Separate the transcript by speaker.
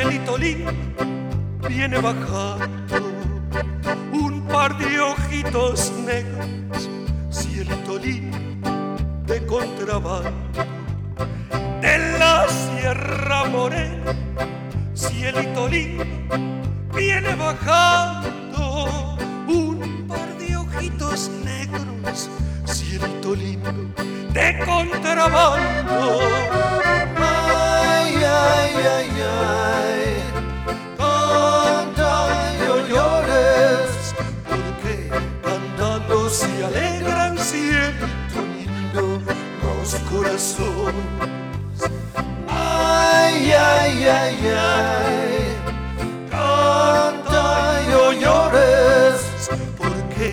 Speaker 1: cielito lindo viene bajando un par de ojitos negros, cielito lindo de contrabando de la Sierra Morena, cielito lindo viene bajando un par de ojitos negros, cielito lindo de contrabando.
Speaker 2: Ay, ay, ay, ay, canta y no llores,
Speaker 1: Porque cantando se alegran, cielito lindo, los corazones.
Speaker 2: ay, ay, ay, ay.